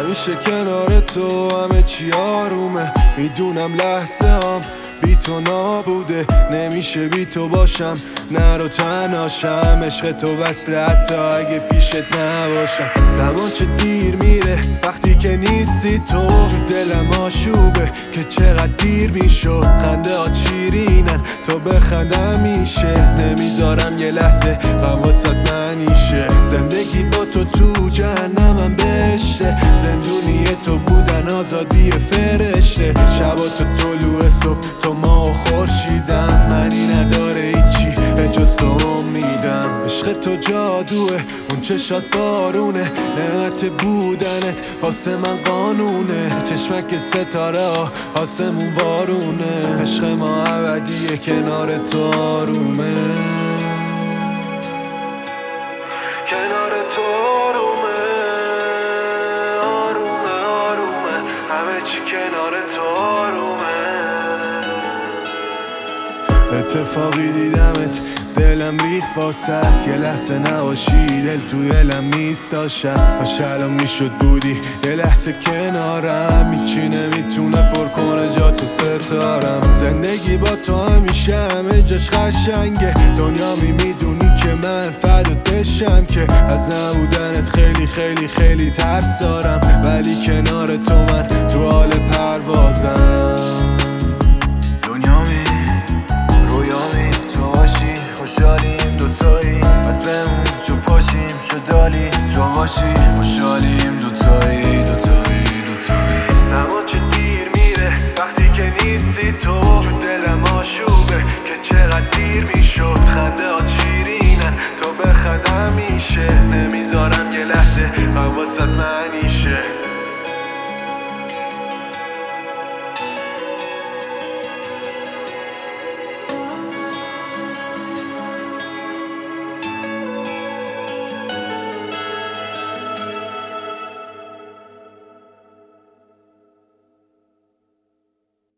همیشه کنار تو همه چی آرومه. میدونم لحظه هم بی تو نابوده، نمیشه بی تو باشم نرو تنهاشم. عشق تو وصله حتی اگه پیشت نباشم. زمان چه دیر میره وقتی که نیستی تو دلم آشوبه که چقدر دیر میشد. خنده ها شیرینن تو بخند میشه، نمیذارم یه لحظه غم واسات منیشه. زندگی با تو جهنمم بشته، زندونی تو بودن آزادی فرشته. شبا تو طلوع صبح تو ما و خورشیدم، منی نداره هیچی جز تو امیدم. عشق تو جادوه اون چشات بارونه، نعمت بودنت واسه من قانونه. چشمک ستاره ها آسمون وارونه، عشق ما ابدیه کنار تو آرومه. کنار تو آرومه، آرومه آرومه، همه چی کنار تو آرومه. اتفاقی دیدمت دلم ریخ واسط، یه لحظه نباشی دل تو دلم نیست شب. کاش الان میشد بودی یه لحظه کنارم، هیچی نمیتونه پر کنه جا تو ستارم. زندگی با تو همیشه همه جاش قشنگه، دنیا میدونی که من فدات بشم که از نبودنت خیلی خیلی خیلی ترس دارم. ولی کنار تو من تو حال پروازم. خوشحالیم دوتایی بس بمون چو فاشیم شدالی تو باشی. خوشحالیم دوتایی دوتایی دوتایی. زمان چه دیر میره وقتی که نیستی تو دلم آشوبه که چقدر دیر میشد. خنده ها شیرینن تو بخند میشه، نمیذارم یه لحظه غم واسات